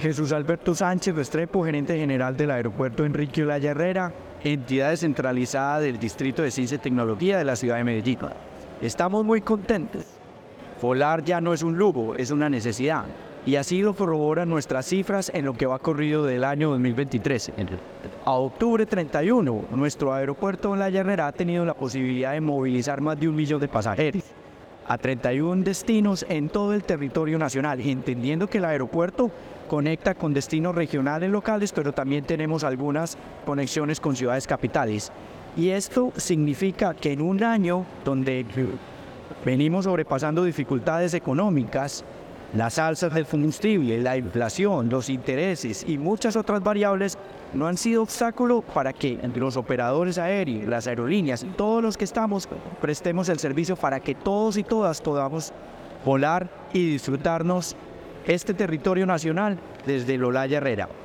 Jesús Alberto Sánchez Restrepo, gerente general del aeropuerto Enrique Olaya Herrera, entidad descentralizada del Distrito de Ciencia y Tecnología de la ciudad de Medellín. Estamos muy contentos. Volar ya no es un lujo, es una necesidad. Y así lo corroboran nuestras cifras en lo que va corrido del año 2023. A octubre 31, nuestro aeropuerto Olaya Herrera ha tenido la posibilidad de movilizar más de 1 millón de pasajeros a 31 destinos en todo el territorio nacional, entendiendo que el aeropuerto conecta con destinos regionales locales, pero también tenemos algunas conexiones con ciudades capitales. Y esto significa que en un año donde venimos sobrepasando dificultades económicas, las alzas del combustible, la inflación, los intereses y muchas otras variables no han sido obstáculo para que los operadores aéreos, las aerolíneas, todos los que estamos, prestemos el servicio para que todos y todas podamos volar y disfrutarnos este territorio nacional desde el Olaya Herrera.